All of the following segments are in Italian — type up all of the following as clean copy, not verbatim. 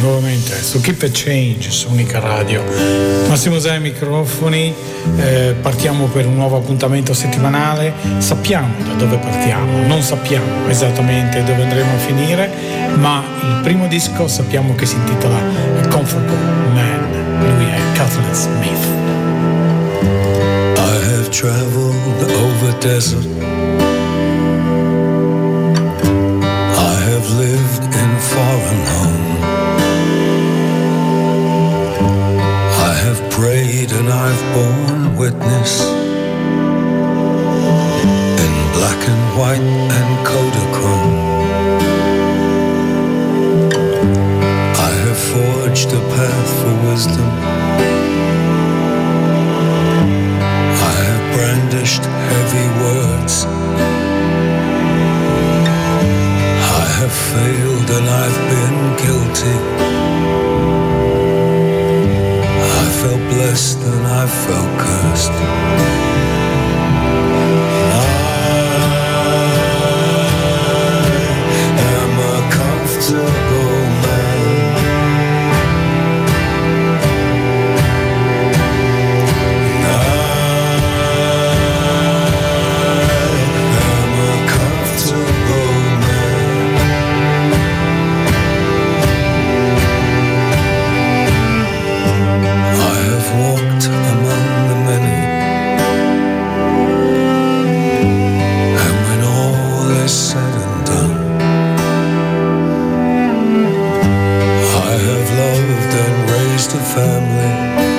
nuovamente su Keep It Change su Unica Radio. Massimo Usai ai microfoni, partiamo per un nuovo appuntamento settimanale. Sappiamo da dove partiamo, non sappiamo esattamente dove andremo a finire, ma il primo disco sappiamo che si intitola Comfortable Man. Lui è Catholic Smith. I have traveled over desert, I have lived in foreign home, I have prayed and I've borne witness in black and white and Kodachrome. I have forged a path for wisdom, I have brandished heavy words, I have failed and I've been guilty, I felt blessed and I felt cursed. I am a comfortable man. I am a comfortable man. I have walked among the many, and when all is said and done, I have loved and raised a family.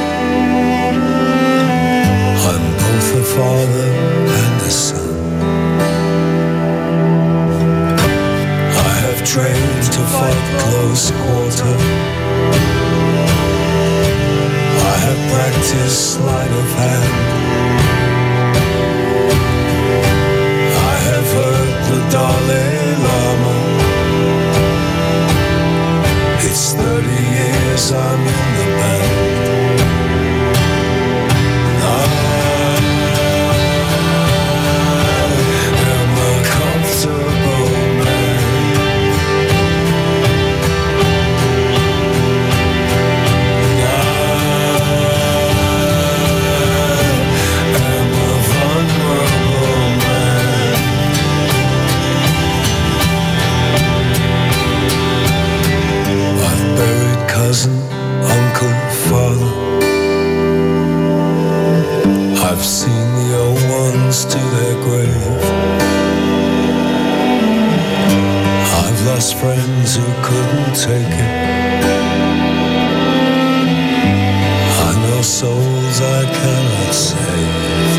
I'm both a father and a son. I have trained to fight close quarter, I have practiced sleight of hand, I have heard the Dalai Lama. It's 30 years I'm in the band. I am a comfortable man. I am a vulnerable man. I've buried cousin, uncle, father. I've seen the old ones to their grave. I've lost friends who couldn't take it. I know souls I cannot save.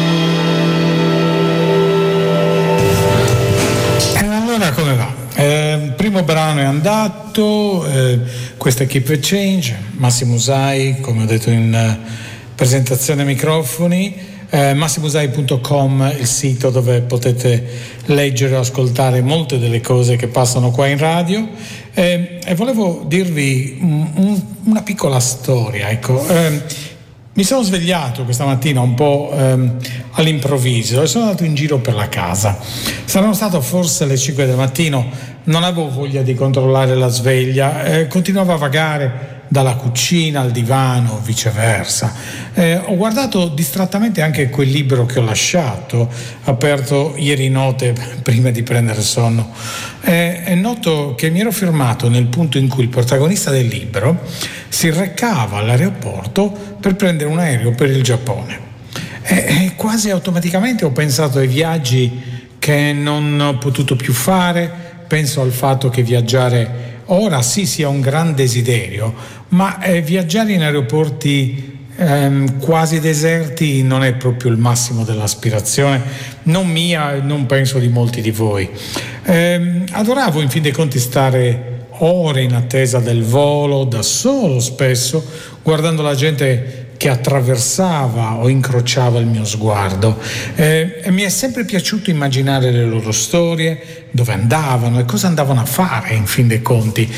E allora come va? Primo brano è andato, questo è Keep It Change, Massimo Usai, come ho detto in presentazione ai microfoni. massimusai.com, il sito dove potete leggere o ascoltare molte delle cose che passano qua in radio, e volevo dirvi una piccola storia, ecco. Mi sono svegliato questa mattina un po' all'improvviso e sono andato in giro per la casa. Saranno stato forse le 5 del mattino, non avevo voglia di controllare la sveglia, continuavo a vagare dalla cucina al divano, viceversa. Ho guardato distrattamente anche quel libro che ho lasciato aperto ieri notte prima di prendere sonno, e noto che mi ero fermato nel punto in cui il protagonista del libro si recava all'aeroporto per prendere un aereo per il Giappone. E quasi automaticamente ho pensato ai viaggi che non ho potuto più fare, penso al fatto che viaggiare ora sì sia un gran desiderio, ma viaggiare in aeroporti quasi deserti non è proprio il massimo dell'aspirazione, non mia e non penso di molti di voi. Adoravo in fin dei conti stare ore in attesa del volo, da solo spesso, guardando la gente che attraversava o incrociava il mio sguardo. Mi è sempre piaciuto immaginare le loro storie, dove andavano e cosa andavano a fare in fin dei conti.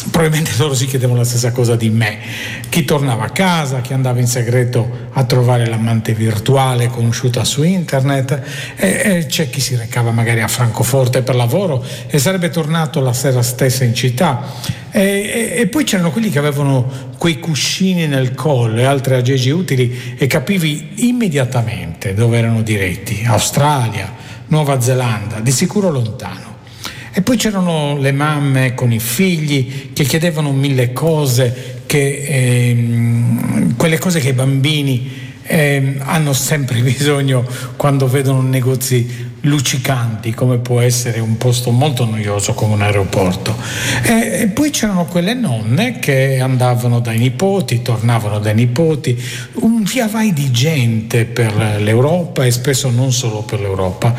probabilmente loro si chiedevano la stessa cosa di me. Chi tornava a casa, chi andava in segreto a trovare l'amante virtuale conosciuta su internet, e c'è chi si recava magari a Francoforte per lavoro e sarebbe tornato la sera stessa in città. E poi c'erano quelli che avevano quei cuscini nel collo e altri aggeggi utili e capivi immediatamente dove erano diretti: Australia, Nuova Zelanda, di sicuro lontano. E poi c'erano le mamme con i figli che chiedevano mille cose, quelle cose che i bambini hanno sempre bisogno quando vedono negozi luccicanti, come può essere un posto molto noioso come un aeroporto. E poi c'erano quelle nonne che andavano dai nipoti, tornavano dai nipoti, un via vai di gente per l'Europa e spesso non solo per l'Europa.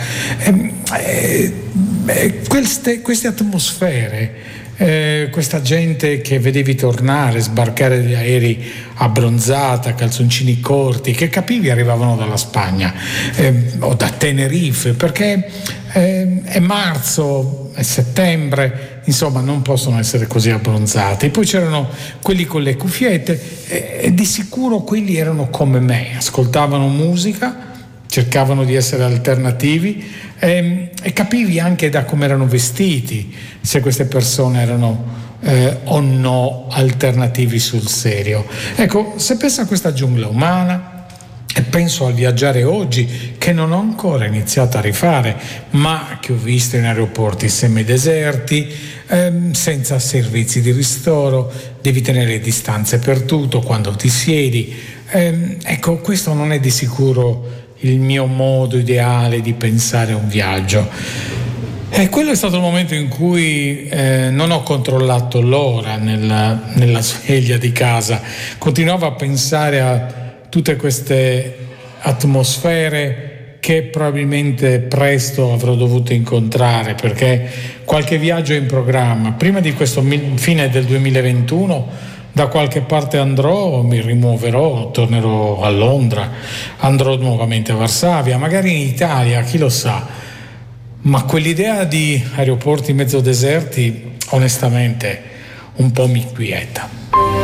Queste atmosfere, questa gente che vedevi tornare, sbarcare dagli aerei abbronzata, calzoncini corti, che capivi arrivavano dalla Spagna o da Tenerife, perché è marzo, è settembre, insomma non possono essere così abbronzati. Poi c'erano quelli con le cuffiette e di sicuro quelli erano come me, ascoltavano musica, cercavano di essere alternativi, e capivi anche da come erano vestiti se queste persone erano o no alternativi sul serio. Ecco, se penso a questa giungla umana e penso al viaggiare oggi, che non ho ancora iniziato a rifare, ma che ho visto in aeroporti semideserti, senza servizi di ristoro, devi tenere distanze per tutto quando ti siedi. Ecco, questo non è di sicuro il mio modo ideale di pensare a un viaggio. E quello è stato il momento in cui non ho controllato l'ora nella sveglia di casa. Continuavo a pensare a tutte queste atmosfere che probabilmente presto avrò dovuto incontrare, perché qualche viaggio è in programma. Prima di questo fine del 2021 da qualche parte andrò, mi rimuoverò, tornerò a Londra, andrò nuovamente a Varsavia, magari in Italia, chi lo sa. Ma quell'idea di aeroporti mezzo deserti, onestamente, un po' mi inquieta.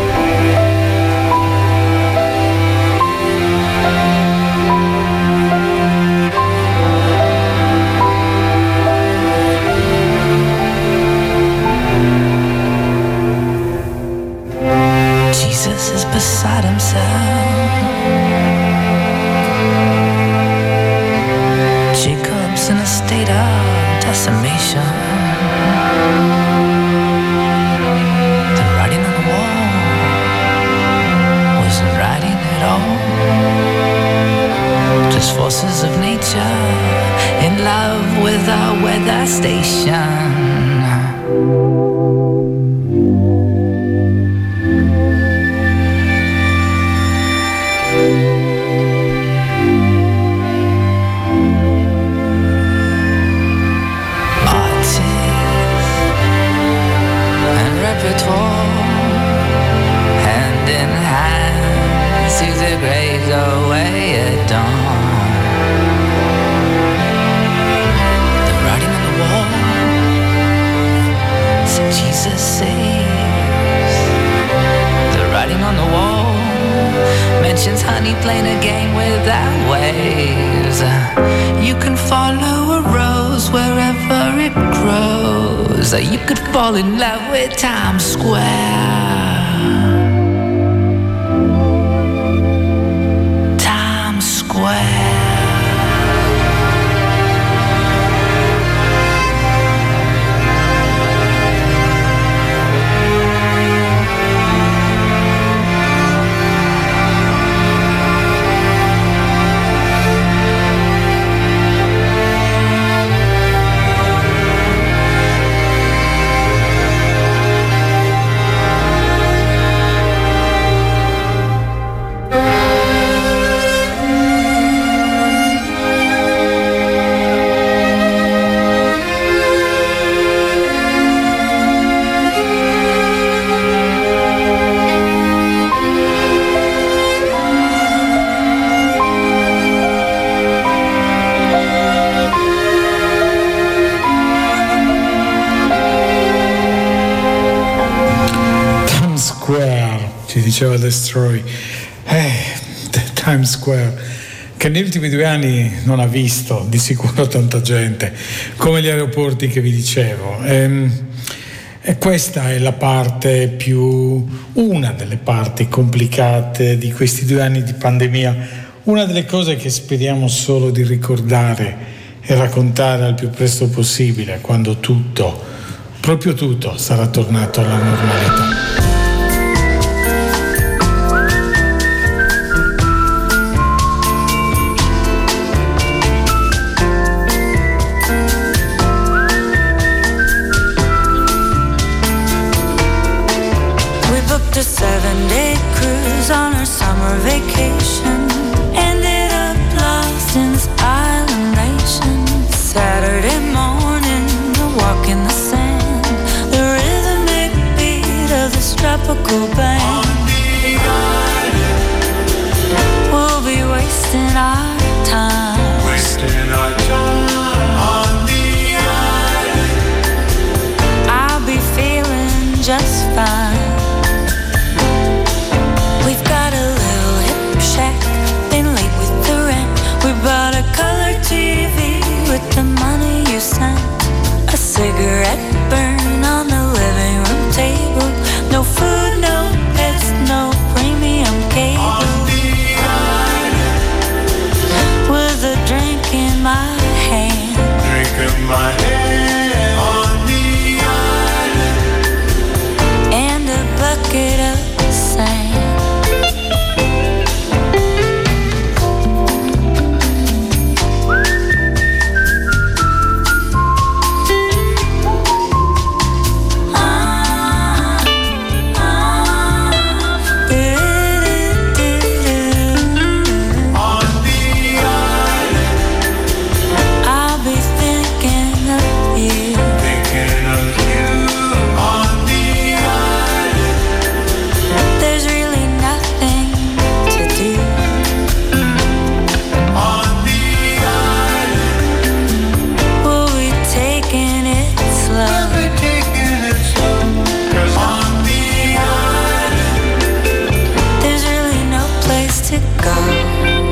Jesus is beside himself. Jacob's in a state of decimation. The writing on the wall wasn't writing at all. Just forces of nature in love with our weather station. Hand in hand, see the graves away at dawn. The writing on the wall said Jesus saves. The writing on the wall mentions honey playing a game with our waves. You can follow a rose wherever it grows. You could fall in love with Times Square. Times Square. ci diceva Destroy. Times Square, che negli ultimi 2 anni non ha visto di sicuro tanta gente, come gli aeroporti che vi dicevo. E questa è la parte una delle parti complicate di questi 2 anni di pandemia, una delle cose che speriamo solo di ricordare e raccontare al più presto possibile, quando tutto, proprio tutto, sarà tornato alla normalità. A 7-day cruise on our summer vacation. Ended up lost in this island nation. Saturday morning, a walk in the sand. The rhythmic beat of this tropical band. On the island, we'll be wasting our time. Wasting our time. On the island, I'll be feeling just fine. We've got a little hip shack, been late with the rent. We bought a color TV with the money you sent. A cigarette burn on the living room table. No food, no pets, no premium cable. on the island, With a drink in my hand. drink in my hand. On the island, And a bucket of sand. on the island, I'll be thinking of you. thinking of you. On the island, There's really nothing to do. on the island, We'll be taking it slow. we're taking it slow. 'Cause on the island, There's really no place to go.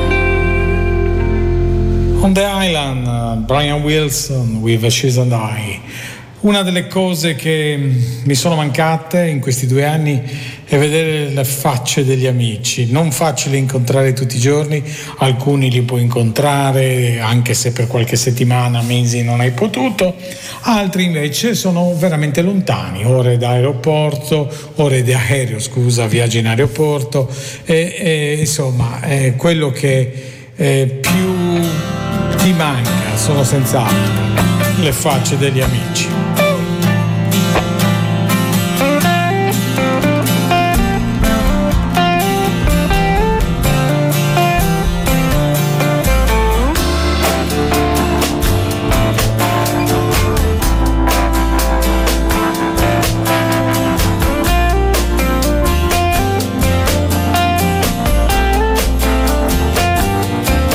On the Island, Brian Wilson with She's and I. Una delle cose che mi sono mancate in questi 2 anni è vedere le facce degli amici. Non facile incontrare tutti i giorni, alcuni li puoi incontrare anche se per qualche settimana, mesi non hai potuto, altri invece sono veramente lontani, ore d'aeroporto, ore di aereo, viaggi in aeroporto e insomma quello che più ti manca sono senz'altro le facce degli amici.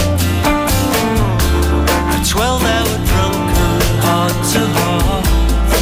a 12-hour drunken heart to heart.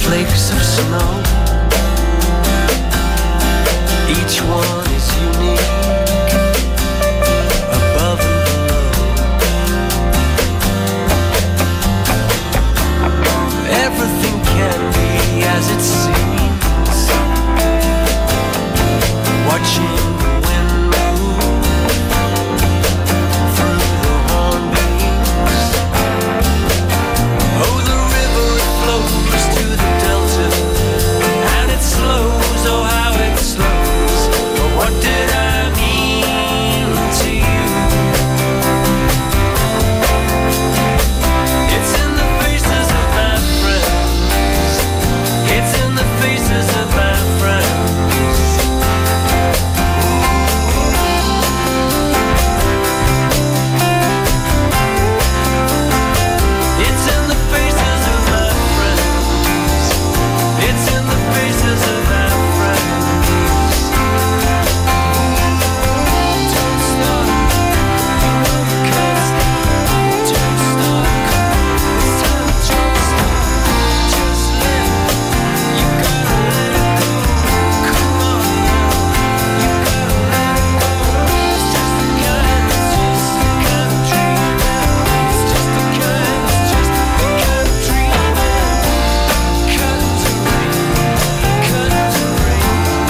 flakes of snow. Each one is unique, above and below. Everything can be as it seems, watching the wind move through the hornbeams. Oh, the river it flows to the delta, and it slows, oh how it slows. But what did I mean to you? It's in the faces of my friends, it's in the faces of my friends. It's in the faces of my friends, it's in the faces of my friends. Don't stop, cause don't stop, it's time to don't stop. Just let, you gotta let it go. Come on now, you gotta let it go. It's just a kind of dream now. It's just a kind of dream now. Cut to rain, cut to rain.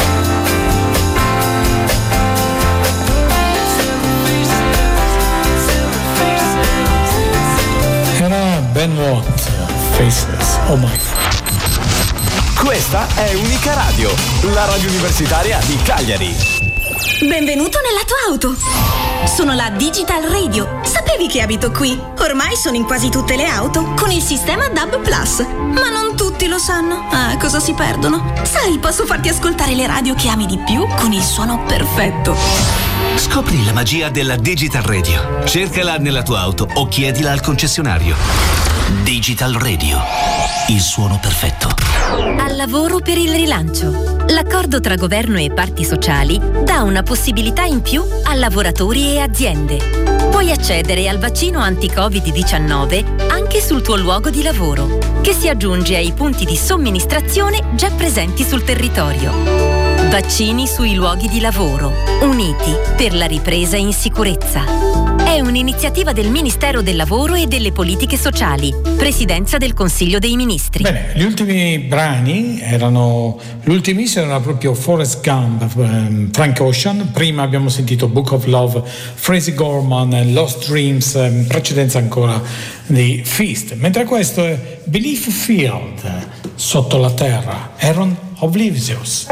It's in the faces, it's in the faces, it's in the faces. Era Ben Watt, Faces, oh my. Questa è Unica Radio, la radio universitaria di Cagliari. Benvenuto nella tua auto. Sono la Digital Radio. Sapevi che abito qui? Ormai sono in quasi tutte le auto con il sistema DAB+. Ma non tutti lo sanno. Ah, cosa si perdono? Sai, posso farti ascoltare le radio che ami di più con il suono perfetto. Scopri la magia della Digital Radio. Cercala nella tua auto o chiedila al concessionario. Digital Radio, il suono perfetto. Al lavoro per il rilancio. L'accordo tra governo e parti sociali dà una possibilità in più a lavoratori e aziende. Puoi accedere al vaccino anti-Covid-19 anche sul tuo luogo di lavoro, che si aggiunge ai punti di somministrazione già presenti sul territorio. Vaccini sui luoghi di lavoro. Uniti per la ripresa in sicurezza. È un'iniziativa del Ministero del Lavoro e delle Politiche Sociali, Presidenza del Consiglio dei Ministri. Bene, gli ultimi brani l'ultimissimo era proprio Forrest Gump, Frank Ocean. Prima abbiamo sentito Book of Love, Tracy Gorman, Lost Dreams, in precedenza ancora di Feast. Mentre questo è Belief Field, Sotto la terra, Aaron Oblivious.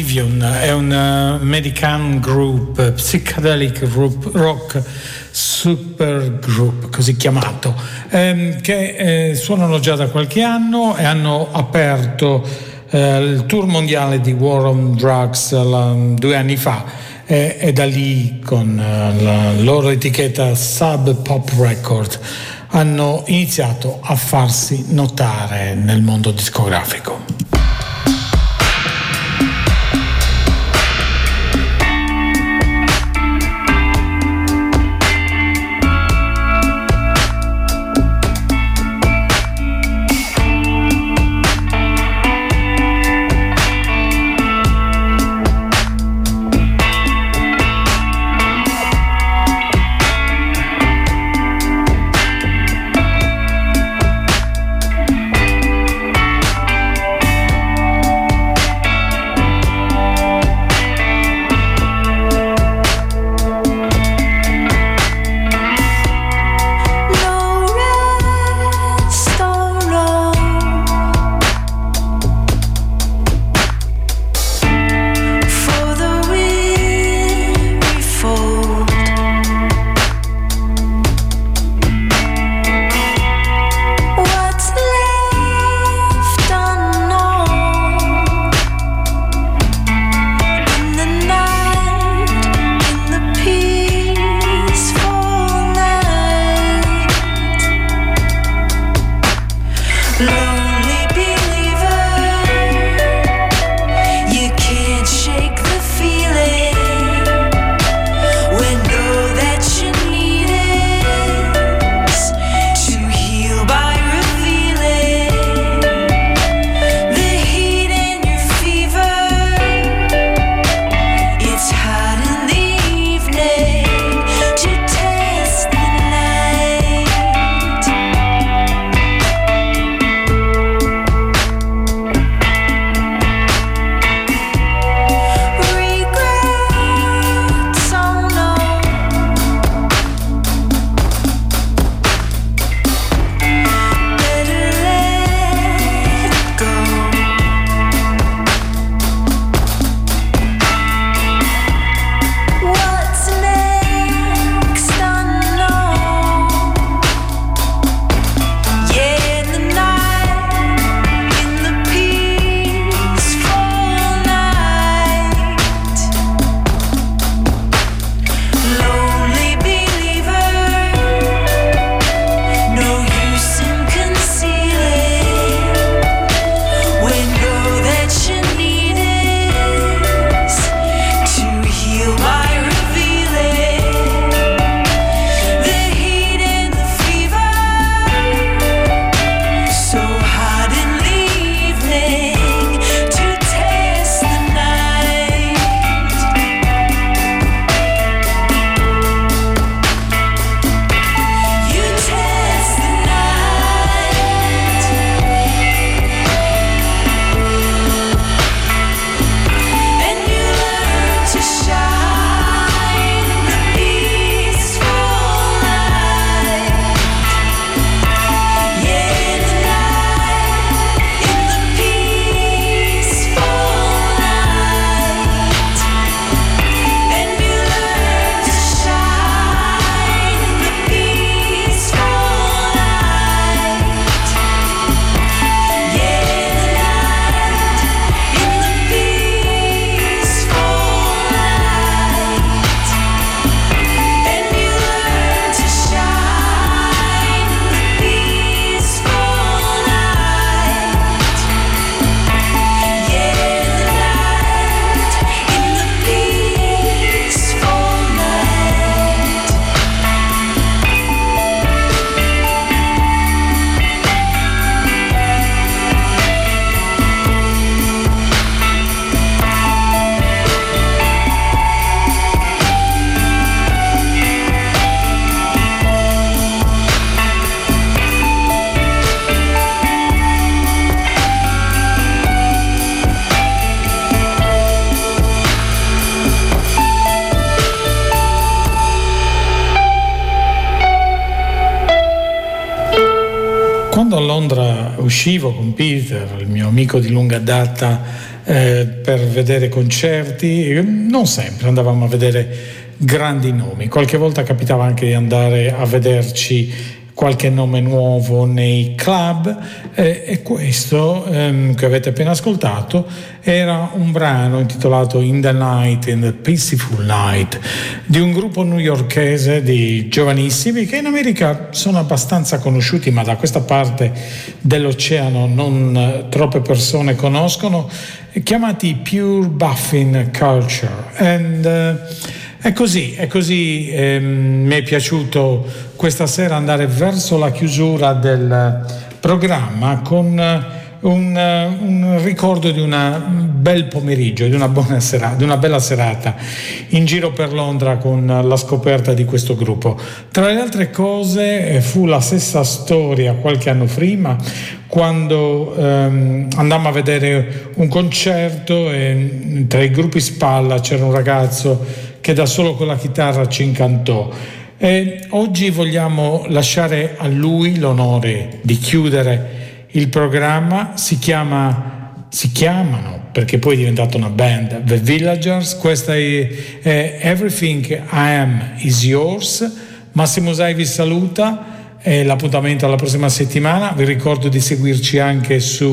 Oblivion è un American group, psychedelic rock super group, così chiamato, che suonano già da qualche anno e hanno aperto il tour mondiale di War on Drugs 2 anni fa, e da lì con la loro etichetta Sub Pop Record hanno iniziato a farsi notare nel mondo discografico. Londra uscivo con Peter, il mio amico di lunga data, per vedere concerti. Non sempre andavamo a vedere grandi nomi, qualche volta capitava anche di andare a vederci qualche nome nuovo nei club, e questo che avete appena ascoltato era un brano intitolato In the Night, in the Peaceful Night, di un gruppo newyorkese di giovanissimi che in America sono abbastanza conosciuti, ma da questa parte dell'oceano non troppe persone conoscono, chiamati Pure Buffin Culture. È così, mi è piaciuto questa sera andare verso la chiusura del programma con un ricordo di un bel pomeriggio, di una buona serata, di una bella serata in giro per Londra con la scoperta di questo gruppo. Tra le altre cose fu la stessa storia qualche anno prima, quando andammo a vedere un concerto e tra i gruppi spalla c'era un ragazzo che da solo con la chitarra ci incantò. E oggi vogliamo lasciare a lui l'onore di chiudere il programma. Si chiamano, perché poi è diventata una band, The Villagers. Questa è Everything I Am Is Yours. Massimo Usai vi saluta e l'appuntamento alla prossima settimana. Vi ricordo di seguirci anche su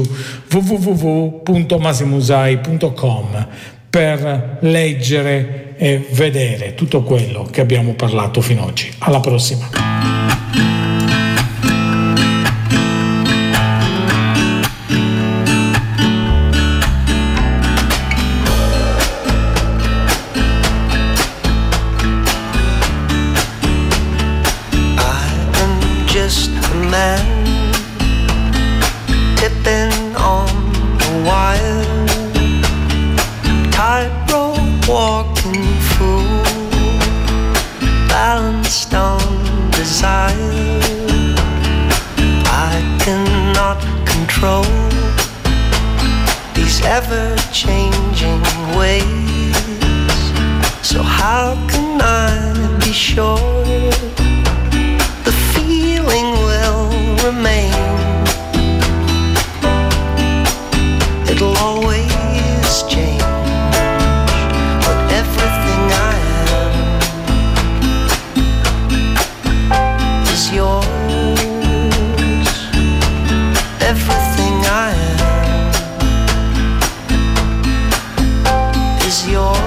www.massimousai.com per leggere e vedere tutto quello che abbiamo parlato fino ad oggi. Alla prossima. ever-changing ways. So how can I be sure the feeling will remain? It'll always change, but everything I am is yours. Everything I am is yours.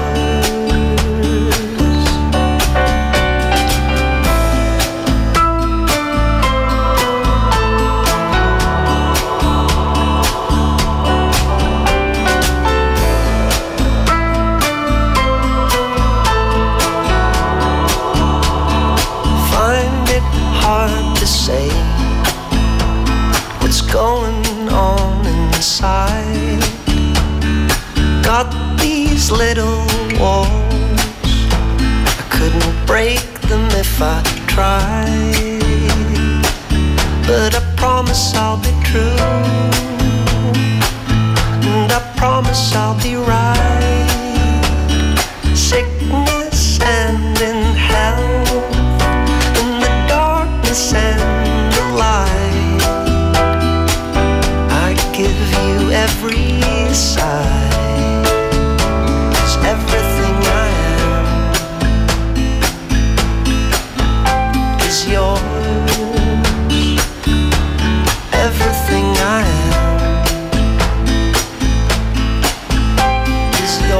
Find it hard to say what's going on inside. Got these little walls, I couldn't break them if I tried, but I promise I'll be true, and I promise I'll be right. Sickness and in health, in the darkness and the light, I give you every side. 'Cause everything I am is yours. Everything I am is yours.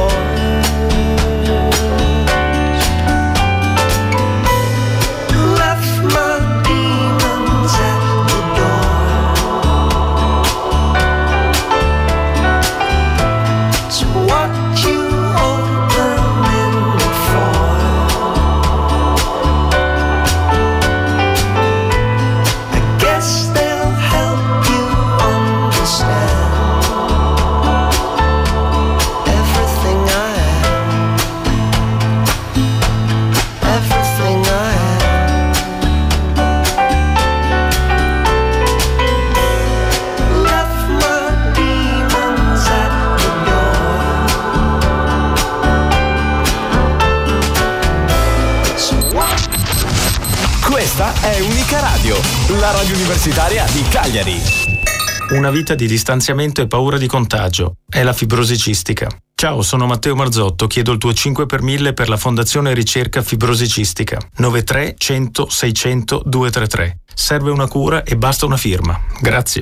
Questa è Unica Radio, la radio universitaria di Cagliari. Una vita di distanziamento e paura di contagio. È la fibrosi cistica. Ciao, sono Matteo Marzotto, chiedo il tuo 5 per 1000 per la Fondazione Ricerca Fibrosi Cistica. 93 100 600 233. Serve una cura e basta una firma. Grazie.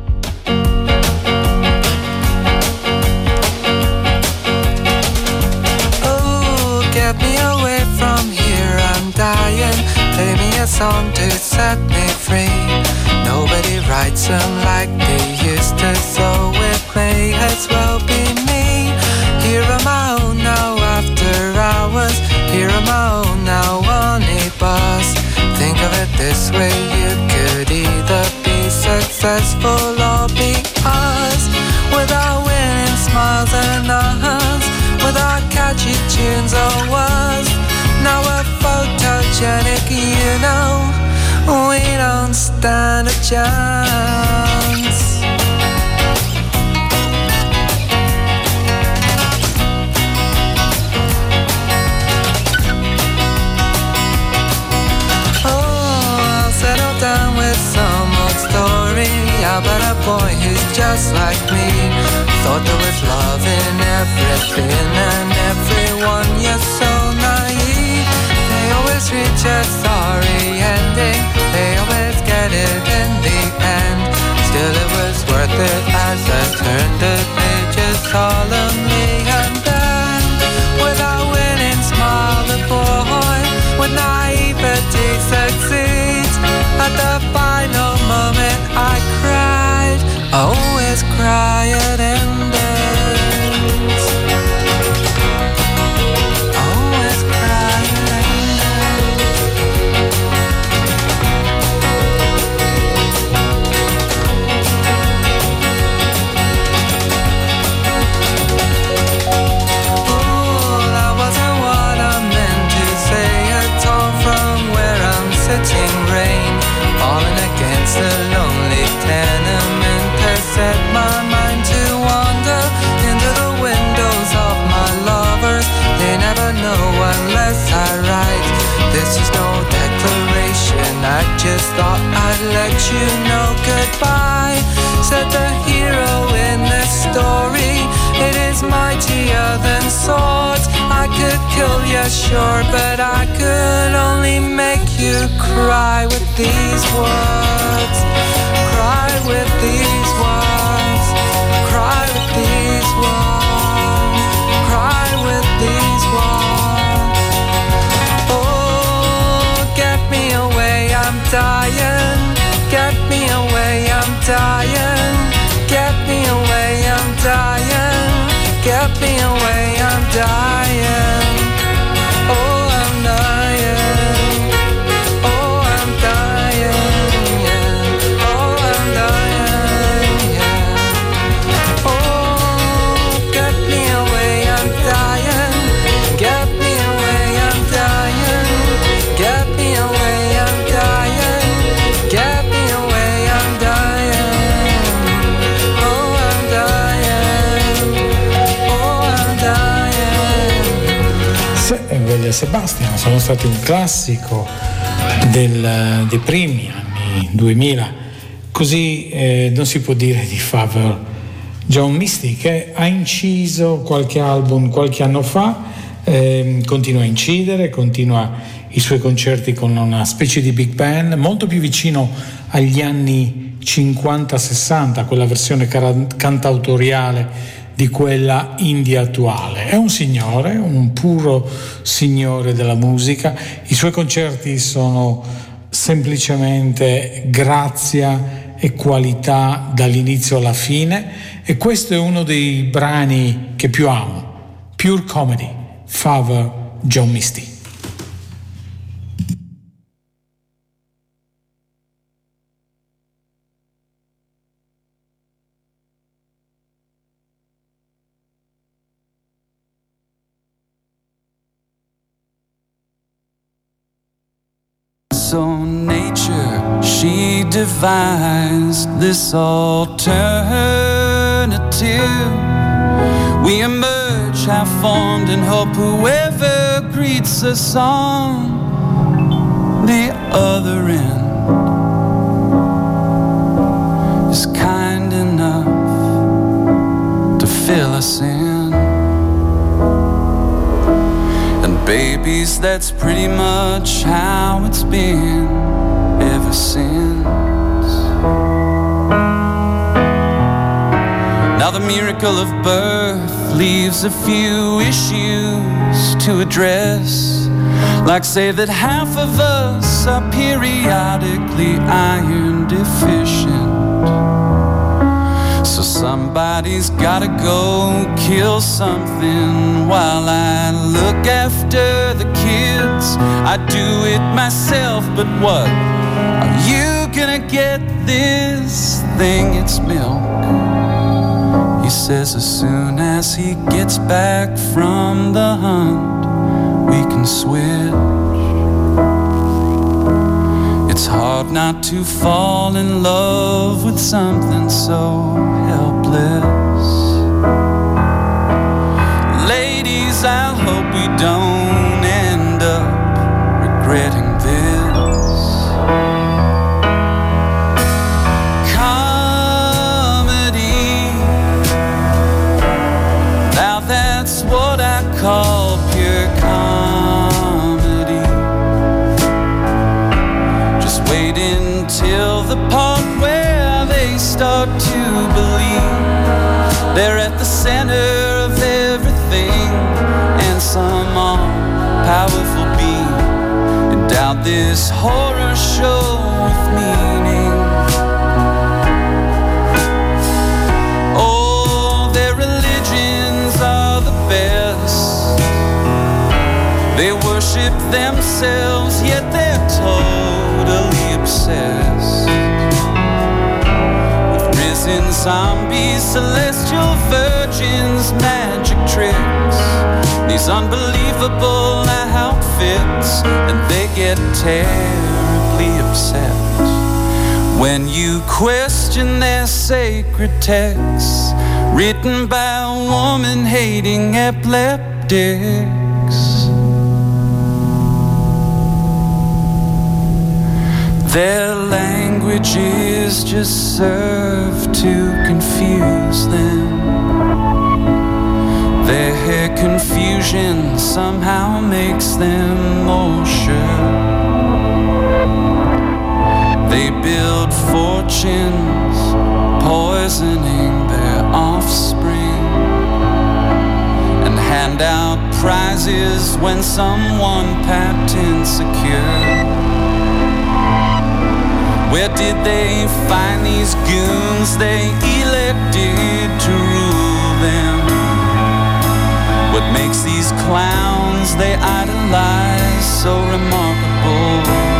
Oh, get me away from here, I'm dying. Play me a song to set me free. Nobody writes them like they used to, so it may as well be me. Here on my own now after hours. Here on my own now on a bus. Think of it this way, you could either be successful or be us. Without winning smiles and hugs, without catchy tunes or words. Now we're photogenic, you know, we don't stand a chance. Down with some old story about a boy who's just like me. Thought there was love in everything and everyone, you're so naive. They always reach a sorry ending, they always get it in the end. Still it was worth it as I turned the pages solemnly. And then, with a winning smile, the boy with naivety succeeds. At the final moment I cried, I always cry at endings. I always cry at Oh, that wasn't what I meant to say at all. From where I'm sitting, rain falling against the lonely tenement has set my mind to wander into the windows of my lovers. They never know unless I write. This is no declaration, I just thought I'd let you know goodbye. Said the hero in this story, it is mightier than swords. I could kill you, sure, but I could only make you cry with these words. Cry with these words. Cry with these words. Cry with these words. Oh, get me away, I'm dying. Get me away, I'm dying. Get me away, I'm dying. Get me away, I'm dying. Oh, I'm dying. Oh, I'm dying, yeah. Oh, I'm dying, yeah. Oh, get me away, I'm dying. Get me away, I'm dying. Get me away, I'm dying. Get me away, I'm dying. Oh, I'm dying. Oh, I'm dying. Veglia Sebastian sono stati un classico dei primi anni 2000, così non si può dire di Father John Misty, che ha inciso qualche album qualche anno fa, continua a incidere, continua i suoi concerti con una specie di big band molto più vicino agli anni 50-60, quella versione cantautoriale di quella indie attuale. È un signore, un puro signore della musica. I suoi concerti sono semplicemente grazia e qualità dall'inizio alla fine, e questo è uno dei brani che più amo, Pure Comedy, Father John Misty. So nature, she devised this alternative. We emerge half-formed in hope whoever greets us on the other other end is kind enough to fill us in. And babies, that's pretty much how it's been ever since. Now the miracle of birth leaves a few issues to address, like say that half of us are periodically iron deficient. So somebody's gotta go kill something while I look after the kids. I do it myself, but what? Are you gonna get this thing? It's milk. He says as soon as he gets back from the hunt, we can switch. It's hard not to fall in love with something so helpless. Ladies, I hope we don't end up regretting this. Comedy, now that's what I call pure comedy. Just wait until the part where they start to believe they're at the center of everything, and some all-powerful being endowed this horror show with meaning. Oh, their religions are the best. They worship themselves, yet they're totally obsessed with risen zombies, celestial virgins, magic tricks, these unbelievable outfits, and they get terribly upset when you question their sacred texts written by woman-hating epileptics. Their languages just serve to confuse them. Their confusion somehow makes them more sure. They build fortunes, poisoning their offspring, and hand out prizes when someone patents a cure. Where did they find these goons they elected to rule them? What makes these clowns they idolize so remarkable?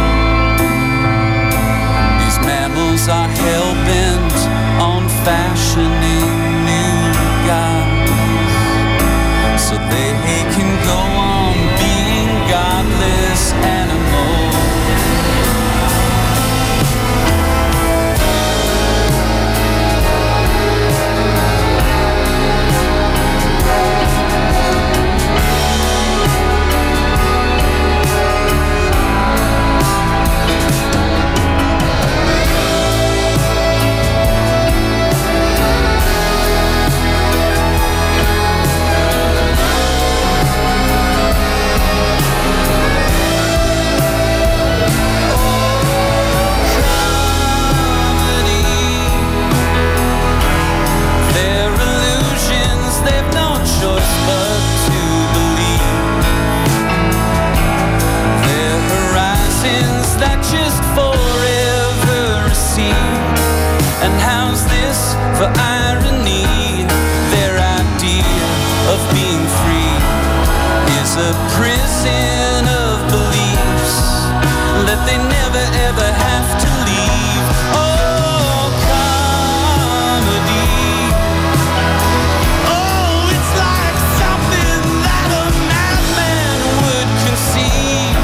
These mammals are hell-bent on fashioning new gods, so they can go on being godless animals. For irony, their idea of being free is a prison of beliefs that they never ever have to leave. Oh, comedy. Oh, it's like something that a madman would conceive.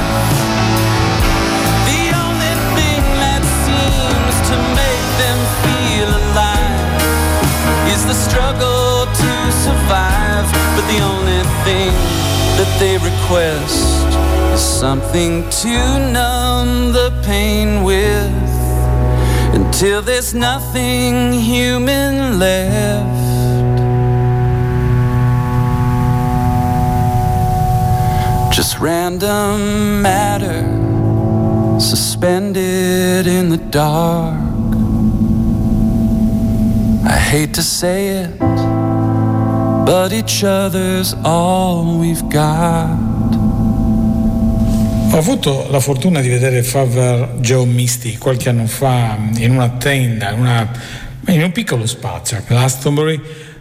The only thing that seems to make them feel alive is the struggle to survive, but the only thing that they request is something to numb the pain. pain with, until there's nothing human left. Just random matter suspended in the dark. I hate to say it, but each other's all we've got. Ho avuto la fortuna di vedere Father Joe Misty qualche anno fa in una tenda, in un piccolo spazio a Glastonbury,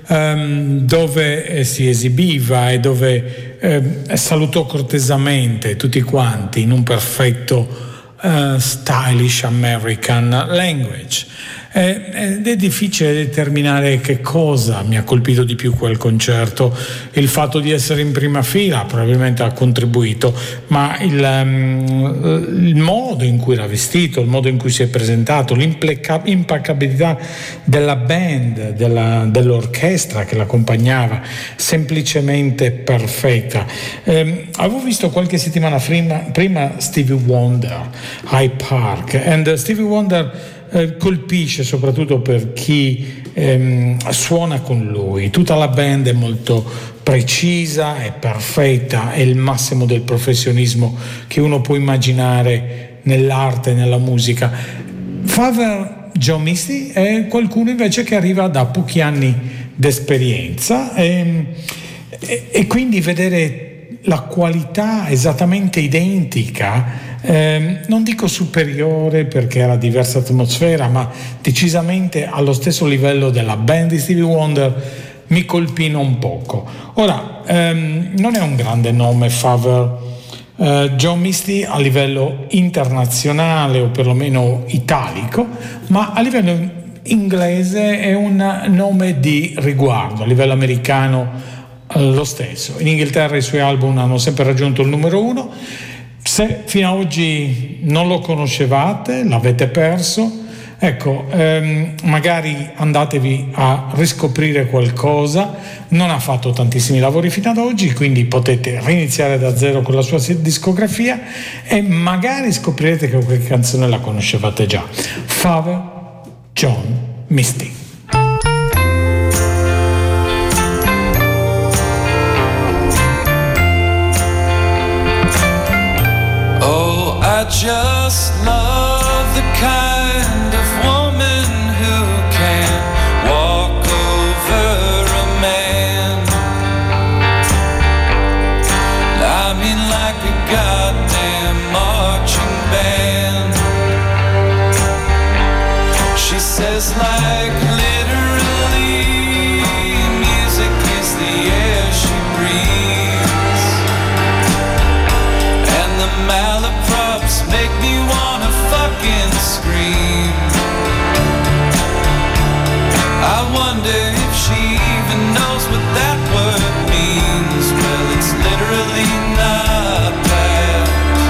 dove si esibiva e dove salutò cortesemente tutti quanti in un perfetto stylish American language. Ed è difficile determinare che cosa mi ha colpito di più quel concerto. Il fatto di essere in prima fila probabilmente ha contribuito, ma il modo in cui era vestito, il modo in cui si è presentato, l'impeccabilità della band, dell'orchestra che l'accompagnava, semplicemente perfetta. Avevo visto qualche settimana prima Stevie Wonder, Hyde Park, e Stevie Wonder colpisce soprattutto per chi suona con lui. Tutta la band è molto precisa, è perfetta, è il massimo del professionismo che uno può immaginare nell'arte e nella musica. Father Joe Misty è qualcuno invece che arriva da pochi anni d'esperienza e quindi vedere la qualità esattamente identica, non dico superiore perché era diversa atmosfera, ma decisamente allo stesso livello della band di Stevie Wonder, mi colpì non poco. Ora, non è un grande nome Father Joe Misty a livello internazionale o perlomeno italico, ma a livello inglese è un nome di riguardo, a livello americano lo stesso. In Inghilterra i suoi album hanno sempre raggiunto il numero 1. Se fino ad oggi non lo conoscevate, l'avete perso, ecco, magari andatevi a riscoprire qualcosa. Non ha fatto tantissimi lavori fino ad oggi, quindi potete riniziare da zero con la sua discografia e magari scoprirete che qualche canzone la conoscevate già. Father John Misty. I just love the kind of woman who can walk over a man. I mean like a goddamn marching band. She says like literally music is the air she breathes, and the malaprops make me wanna fucking scream. I wonder if she even knows what that word means. Well, it's literally not bad.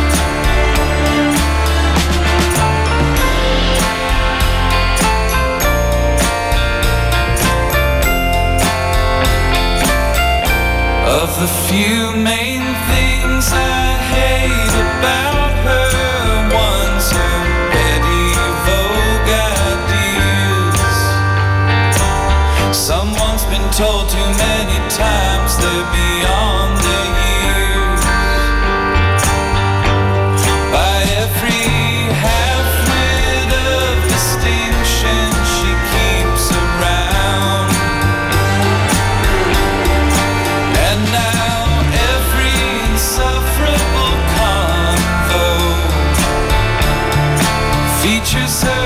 Of the few main things I hate about her, one's her petty vogue ideas. Someone's been told too many times they're beyond their years. By every half-wit of distinction she keeps around, and now every insufferable convo features her